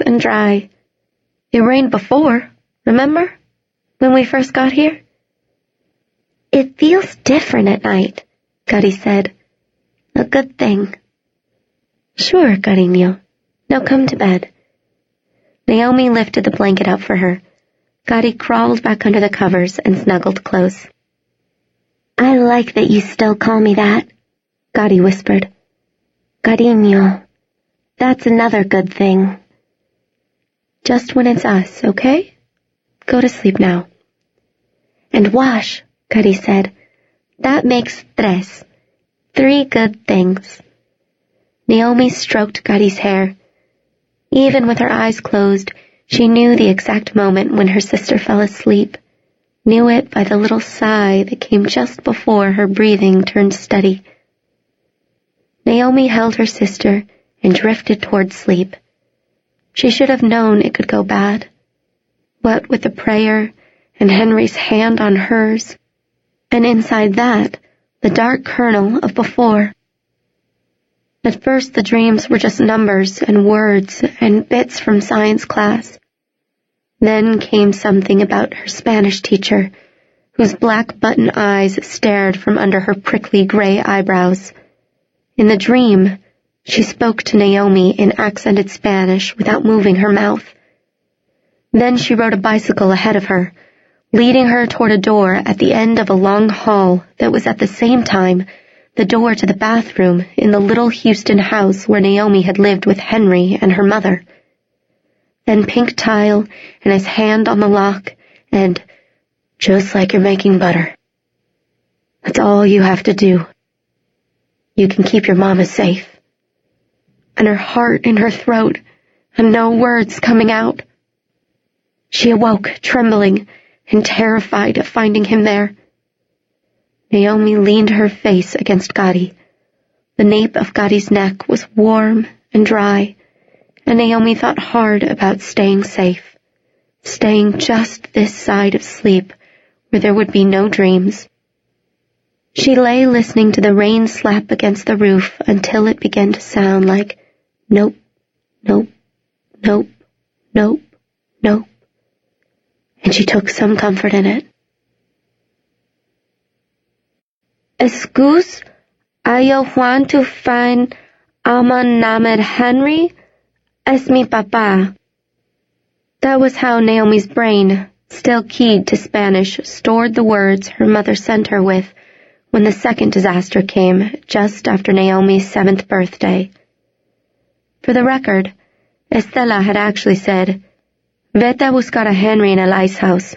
and dry. It rained before, remember? When we first got here? It feels different at night, Gutty said. A good thing. Sure, cariño. Now come to bed. Naomi lifted the blanket up for her. Gutty crawled back under the covers and snuggled close. I like that you still call me that, Gutty whispered. Cariño. That's another good thing. Just when it's us, okay? Go to sleep now. And wash, Gutty said. That makes tres. 3 good things. Naomi stroked Gutty's hair. Even with her eyes closed, she knew the exact moment when her sister fell asleep, knew it by the little sigh that came just before her breathing turned steady. Naomi held her sister and drifted toward sleep. She should have known it could go bad. What with the prayer and Henry's hand on hers, and inside that, the dark kernel of before. At first the dreams were just numbers and words and bits from science class. Then came something about her Spanish teacher, whose black button eyes stared from under her prickly gray eyebrows. In the dream, she spoke to Naomi in accented Spanish without moving her mouth. Then she rode a bicycle ahead of her, leading her toward a door at the end of a long hall that was at the same time the door to the bathroom in the little Houston house where Naomi had lived with Henry and her mother. Then pink tile and his hand on the lock and, just like you're making butter. That's all you have to do. You can keep your mama safe. And her heart in her throat and no words coming out. She awoke, trembling and terrified of finding him there. Naomi leaned her face against Gutty. The nape of Gutty's neck was warm and dry, and Naomi thought hard about staying safe, staying just this side of sleep where there would be no dreams. She lay listening to the rain slap against the roof until it began to sound like nope, nope, nope, nope, nope, and she took some comfort in it. Excuse, I want to find ama named Henry as mi papa. That was how Naomi's brain, still keyed to Spanish, stored the words her mother sent her with when the second disaster came just after Naomi's 7th birthday. For the record, Estela had actually said, Vete a buscar a Henry in el ice house.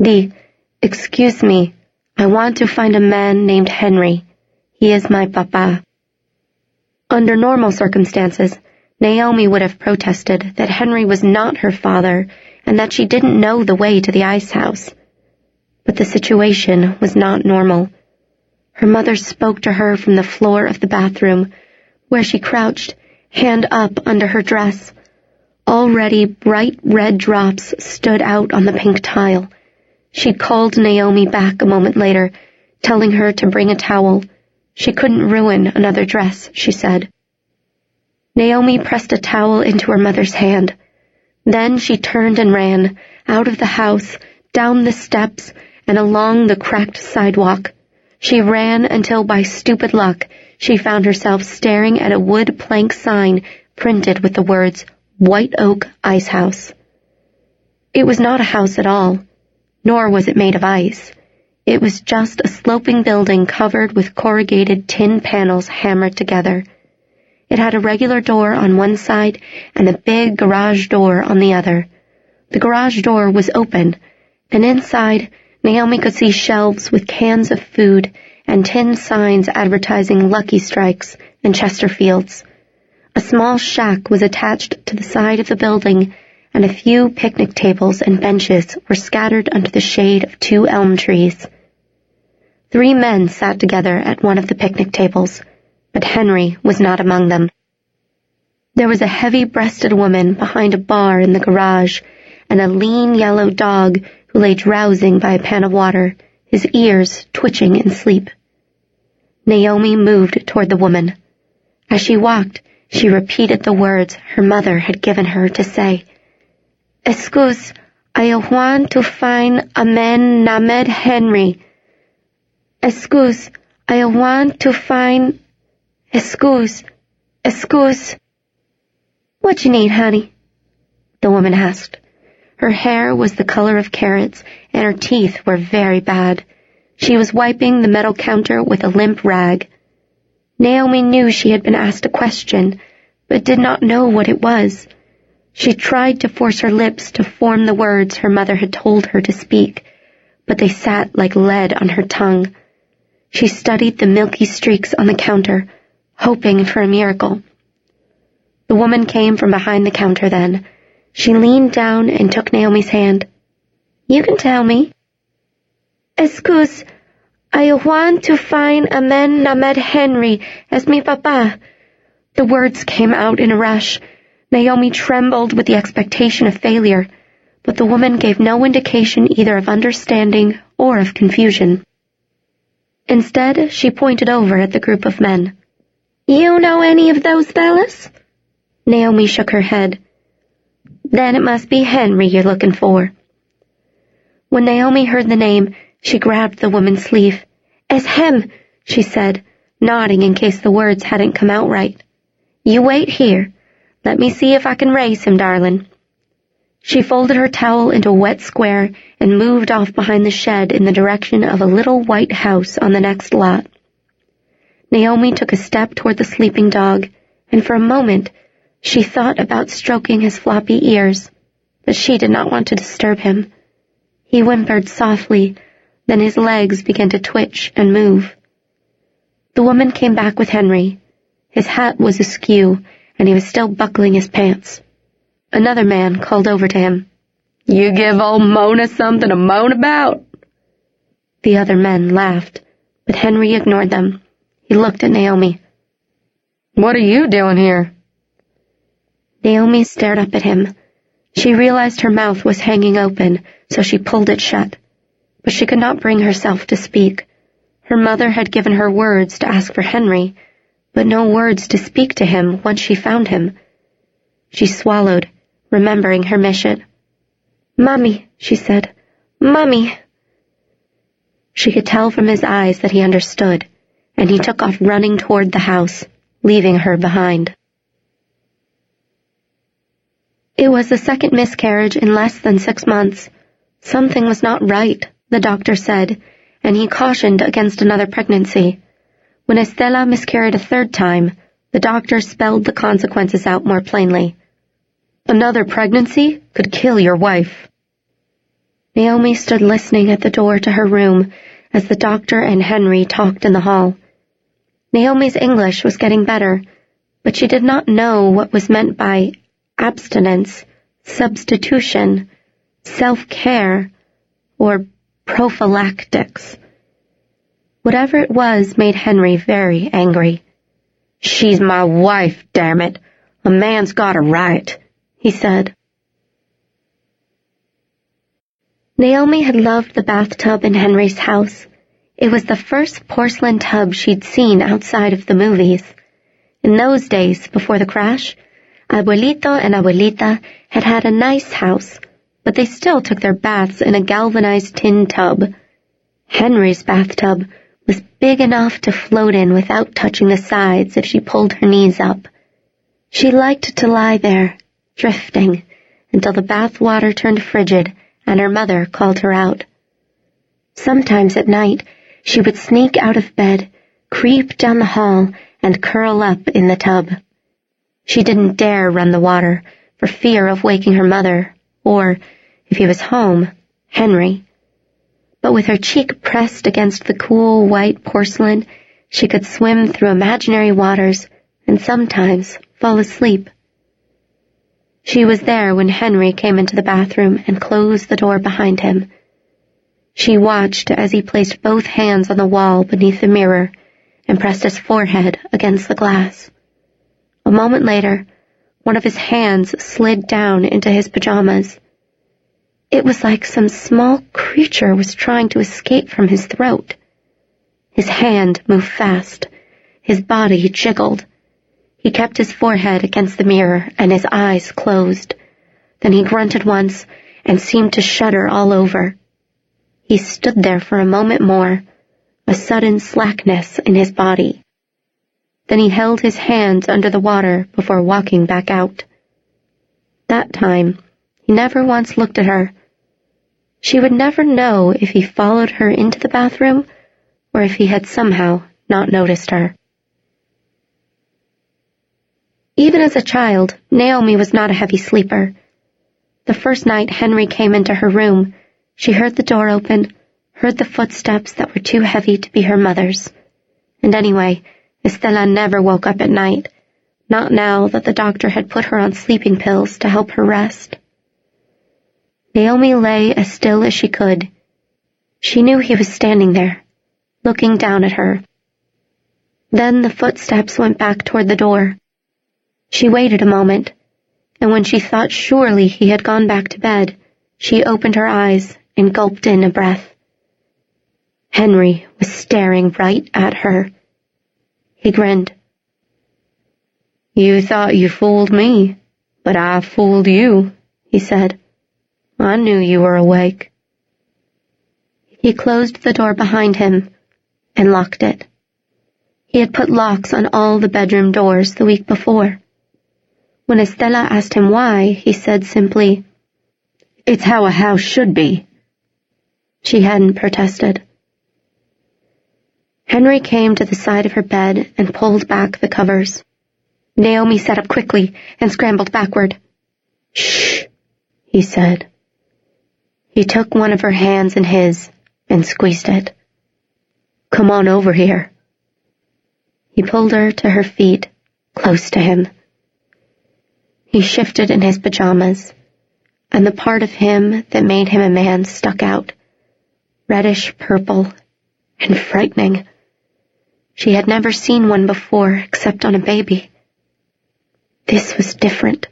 Excuse me, I want to find a man named Henry. He is my papa. Under normal circumstances, Naomi would have protested that Henry was not her father and that she didn't know the way to the ice house. But the situation was not normal. Her mother spoke to her from the floor of the bathroom, where she crouched, hand up under her dress. Already bright red drops stood out on the pink tile. She called Naomi back a moment later, telling her to bring a towel. She couldn't ruin another dress, she said. Naomi pressed a towel into her mother's hand. Then she turned and ran, out of the house, down the steps, and along the cracked sidewalk. She ran until, by stupid luck, she found herself staring at a wood plank sign printed with the words, White Oak Ice House. It was not a house at all, nor was it made of ice. It was just a sloping building covered with corrugated tin panels hammered together. It had a regular door on one side and a big garage door on the other. The garage door was open, and inside, Naomi could see shelves with cans of food and tin signs advertising Lucky Strikes and Chesterfields. A small shack was attached to the side of the building, and a few picnic tables and benches were scattered under the shade of 2 elm trees. 3 men sat together at one of the picnic tables, but Henry was not among them. There was a heavy-breasted woman behind a bar in the garage, and a lean yellow dog who lay drowsing by a pan of water, his ears twitching in sleep. Naomi moved toward the woman. As she walked, she repeated the words her mother had given her to say, Excuse, I want to find a man named Henry. Excuse, I want to find... Excuse. What you need, honey? The woman asked. Her hair was the color of carrots, and her teeth were very bad. She was wiping the metal counter with a limp rag. Naomi knew she had been asked a question, but did not know what it was. She tried to force her lips to form the words her mother had told her to speak, but they sat like lead on her tongue. She studied the milky streaks on the counter, hoping for a miracle. The woman came from behind the counter then. She leaned down and took Naomi's hand. You can tell me. Excuse, I want to find a man named Henry as mi papa. The words came out in a rush. Naomi trembled with the expectation of failure, but the woman gave no indication either of understanding or of confusion. Instead, she pointed over at the group of men. You know any of those fellas? Naomi shook her head. Then it must be Henry you're looking for. When Naomi heard the name, she grabbed the woman's sleeve. It's him, she said, nodding in case the words hadn't come out right. You wait here. Let me see if I can raise him, darling. She folded her towel into a wet square and moved off behind the shed in the direction of a little white house on the next lot. Naomi took a step toward the sleeping dog, and for a moment she thought about stroking his floppy ears, but she did not want to disturb him. He whimpered softly, then his legs began to twitch and move. The woman came back with Henry. His hat was askew, and he was still buckling his pants. Another man called over to him. You give old Mona something to moan about? The other men laughed, but Henry ignored them. He looked at Naomi. What are you doing here? Naomi stared up at him. She realized her mouth was hanging open, so she pulled it shut. But she could not bring herself to speak. Her mother had given her words to ask for Henry, but no words to speak to him once she found him. She swallowed, remembering her mission. Mommy, she said. Mommy. She could tell from his eyes that he understood, and he took off running toward the house, leaving her behind. It was the second miscarriage in less than 6 months. Something was not right, the doctor said, and he cautioned against another pregnancy. When Estela miscarried a third time, the doctor spelled the consequences out more plainly. Another pregnancy could kill your wife. Naomi stood listening at the door to her room as the doctor and Henry talked in the hall. Naomi's English was getting better, but she did not know what was meant by abstinence, substitution, self-care, or prophylactics. Whatever it was made Henry very angry. She's my wife, damn it. A man's got a right, he said. Naomi had loved the bathtub in Henry's house. It was the first porcelain tub she'd seen outside of the movies. In those days, before the crash, Abuelito and Abuelita had had a nice house, but they still took their baths in a galvanized tin tub. Henry's bathtub was big enough to float in without touching the sides if she pulled her knees up. She liked to lie there, drifting, until the bath water turned frigid and her mother called her out. Sometimes at night, she would sneak out of bed, creep down the hall, and curl up in the tub. She didn't dare run the water for fear of waking her mother, or, if he was home, Henry. But with her cheek pressed against the cool white porcelain, she could swim through imaginary waters and sometimes fall asleep. She was there when Henry came into the bathroom and closed the door behind him. She watched as he placed both hands on the wall beneath the mirror and pressed his forehead against the glass. A moment later, one of his hands slid down into his pajamas. It was like some small creature was trying to escape from his throat. His hand moved fast. His body jiggled. He kept his forehead against the mirror and his eyes closed. Then he grunted once and seemed to shudder all over. He stood there for a moment more, a sudden slackness in his body. Then he held his hands under the water before walking back out. That time, he never once looked at her. She would never know if he followed her into the bathroom or if he had somehow not noticed her. Even as a child, Naomi was not a heavy sleeper. The first night Henry came into her room, she heard the door open, heard the footsteps that were too heavy to be her mother's. And anyway, Estela never woke up at night, not now that the doctor had put her on sleeping pills to help her rest. Naomi lay as still as she could. She knew he was standing there, looking down at her. Then the footsteps went back toward the door. She waited a moment, and when she thought surely he had gone back to bed, she opened her eyes and gulped in a breath. Henry was staring right at her. He grinned. "You thought you fooled me, but I fooled you," he said. "I knew you were awake." He closed the door behind him and locked it. He had put locks on all the bedroom doors the week before. When Estela asked him why, he said simply, "It's how a house should be." She hadn't protested. Henry came to the side of her bed and pulled back the covers. Naomi sat up quickly and scrambled backward. "Shh," he said. He took one of her hands in his and squeezed it. "Come on over here." He pulled her to her feet, close to him. He shifted in his pajamas, and the part of him that made him a man stuck out, reddish purple and frightening. She had never seen one before except on a baby. This was different.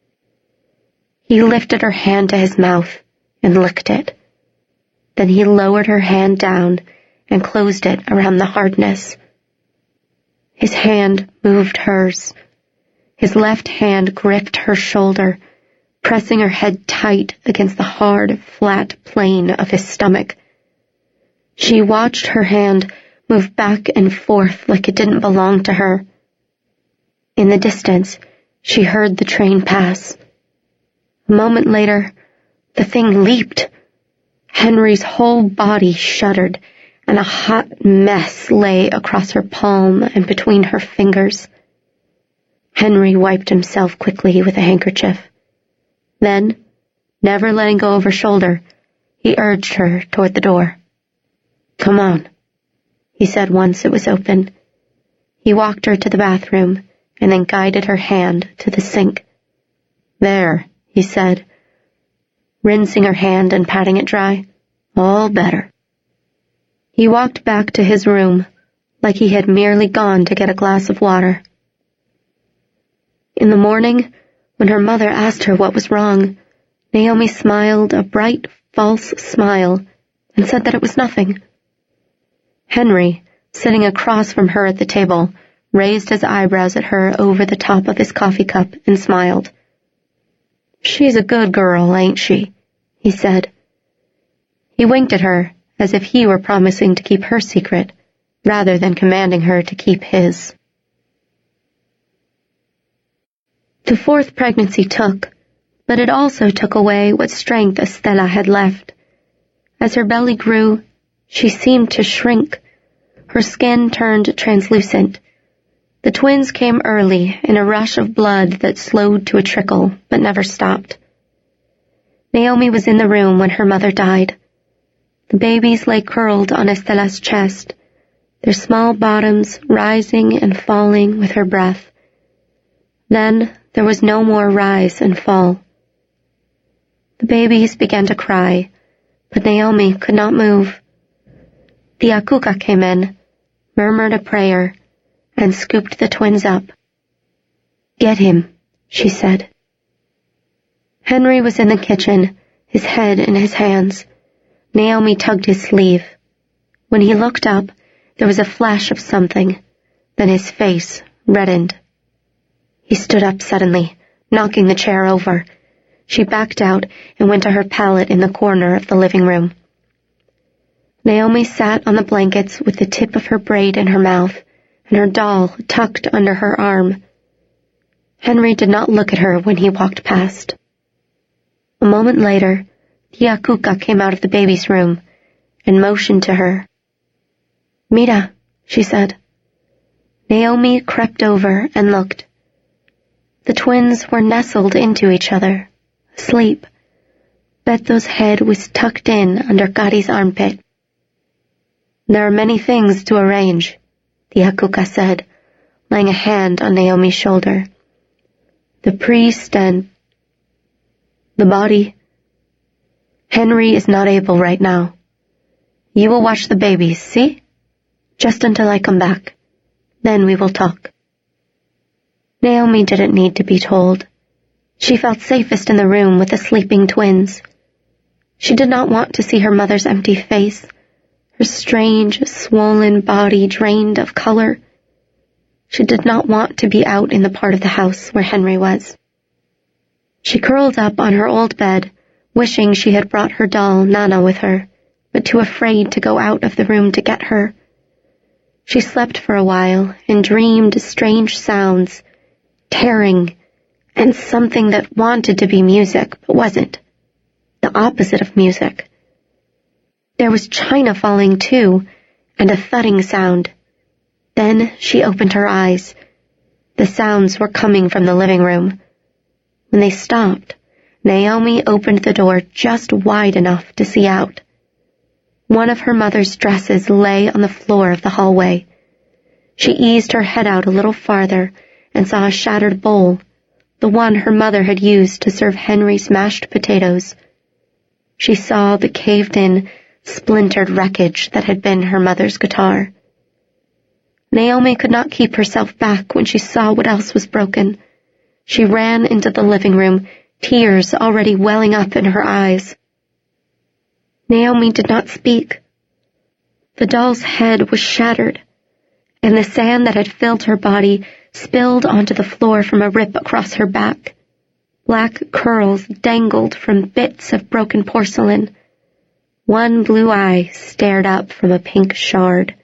He lifted her hand to his mouth and licked it. Then he lowered her hand down and closed it around the hardness. His hand moved hers. His left hand gripped her shoulder, pressing her head tight against the hard, flat plane of his stomach. She watched her hand move back and forth like it didn't belong to her. In the distance, she heard the train pass. A moment later, the thing leaped. Henry's whole body shuddered, and a hot mess lay across her palm and between her fingers. Henry wiped himself quickly with a handkerchief. Then, never letting go of her shoulder, he urged her toward the door. "Come on," he said once it was open. He walked her to the bathroom and then guided her hand to the sink. "There," he said, rinsing her hand and patting it dry. "All better." He walked back to his room like he had merely gone to get a glass of water. In the morning, when her mother asked her what was wrong, Naomi smiled a bright, false smile and said that it was nothing. Henry, sitting across from her at the table, raised his eyebrows at her over the top of his coffee cup and smiled. "She's a good girl, ain't she?" he said. He winked at her as if he were promising to keep her secret, rather than commanding her to keep his. The fourth pregnancy took, but it also took away what strength Estela had left. As her belly grew, she seemed to shrink. Her skin turned translucent. The twins came early in a rush of blood that slowed to a trickle, but never stopped. Naomi was in the room when her mother died. The babies lay curled on Estela's chest, their small bottoms rising and falling with her breath. Then there was no more rise and fall. The babies began to cry, but Naomi could not move. The Akuka came in, murmured a prayer, and scooped the twins up. "Get him," she said. Henry was in the kitchen, his head in his hands. Naomi tugged his sleeve. When he looked up, there was a flash of something, then his face reddened. He stood up suddenly, knocking the chair over. She backed out and went to her pallet in the corner of the living room. Naomi sat on the blankets with the tip of her braid in her mouth and her doll tucked under her arm. Henry did not look at her when he walked past. A moment later, Tia Cuca came out of the baby's room and motioned to her. "Mira," she said. Naomi crept over and looked. The twins were nestled into each other, asleep. Beto's head was tucked in under Gari's armpit. "There are many things to arrange," Tia Cuca said, laying a hand on Naomi's shoulder. "The priest and the body. Henry is not able right now. You will watch the babies, see? Just until I come back. Then we will talk." Naomi didn't need to be told. She felt safest in the room with the sleeping twins. She did not want to see her mother's empty face, her strange, swollen body drained of color. She did not want to be out in the part of the house where Henry was. She curled up on her old bed, wishing she had brought her doll, Nana, with her, but too afraid to go out of the room to get her. She slept for a while and dreamed strange sounds, tearing, and something that wanted to be music but wasn't. The opposite of music. There was china falling too, and a thudding sound. Then she opened her eyes. The sounds were coming from the living room. When they stopped, Naomi opened the door just wide enough to see out. One of her mother's dresses lay on the floor of the hallway. She eased her head out a little farther and saw a shattered bowl, the one her mother had used to serve Henry's mashed potatoes. She saw the caved-in, splintered wreckage that had been her mother's guitar. Naomi could not keep herself back when she saw what else was broken. She ran into the living room, tears already welling up in her eyes. Naomi did not speak. The doll's head was shattered, and the sand that had filled her body spilled onto the floor from a rip across her back. Black curls dangled from bits of broken porcelain. One blue eye stared up from a pink shard.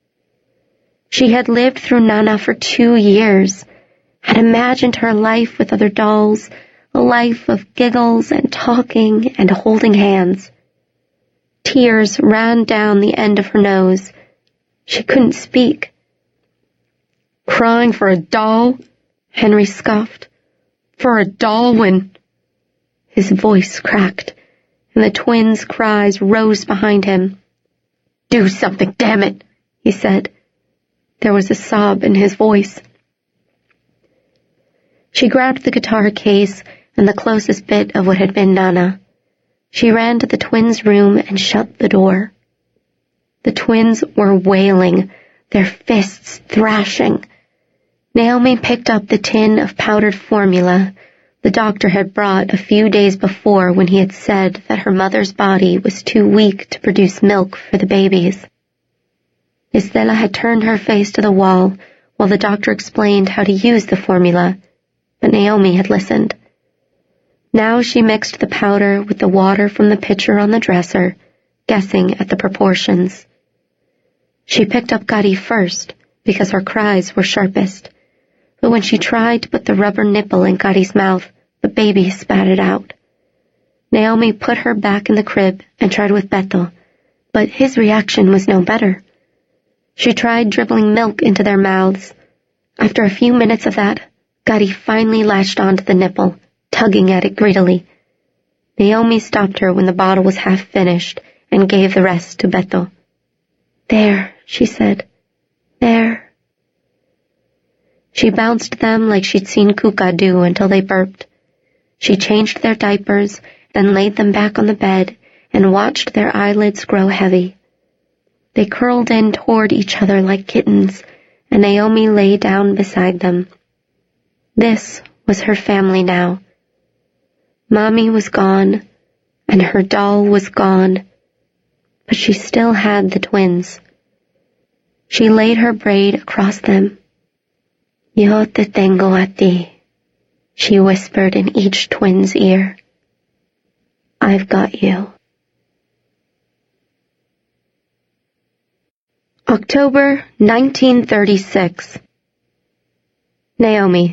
She had lived through Nana for 2 years, had imagined her life with other dolls, a life of giggles and talking and holding hands. Tears ran down the end of her nose. She couldn't speak. "Crying for a doll?" Henry scoffed. "For a doll when—" His voice cracked, and the twins' cries rose behind him. "Do something, damn it," he said. There was a sob in his voice. She grabbed the guitar case and the closest bit of what had been Nana. She ran to the twins' room and shut the door. The twins were wailing, their fists thrashing. Naomi picked up the tin of powdered formula the doctor had brought a few days before when he had said that her mother's body was too weak to produce milk for the babies. Estela had turned her face to the wall while the doctor explained how to use the formula, but Naomi had listened. Now she mixed the powder with the water from the pitcher on the dresser, guessing at the proportions. She picked up Gadi first because her cries were sharpest, but when she tried to put the rubber nipple in Gadi's mouth, the baby spat it out. Naomi put her back in the crib and tried with Beto, but his reaction was no better. She tried dribbling milk into their mouths. After a few minutes of that, Gadi finally latched onto the nipple, tugging at it greedily. Naomi stopped her when the bottle was half finished and gave the rest to Beto. "There," she said. "There." She bounced them like she'd seen Cuca do until they burped. She changed their diapers, then laid them back on the bed and watched their eyelids grow heavy. They curled in toward each other like kittens, and Naomi lay down beside them. This was her family now. Mommy was gone, and her doll was gone, but she still had the twins. She laid her braid across them. "Yo te tengo a ti," she whispered in each twin's ear. I've got you. October 1936. Naomi.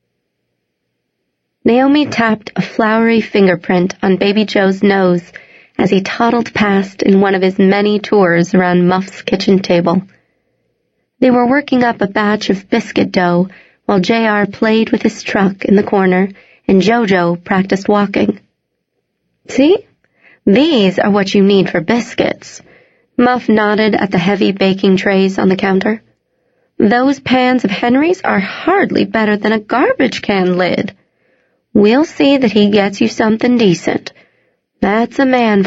Naomi tapped a flowery fingerprint on Baby Joe's nose as he toddled past in one of his many tours around Muff's kitchen table. They were working up a batch of biscuit dough while J.R. played with his truck in the corner and Jojo practiced walking. See? These are what you need for biscuits. Muff nodded at the heavy baking trays on the counter. Those pans of Henry's are hardly better than a garbage can lid. We'll see that he gets you something decent. That's a man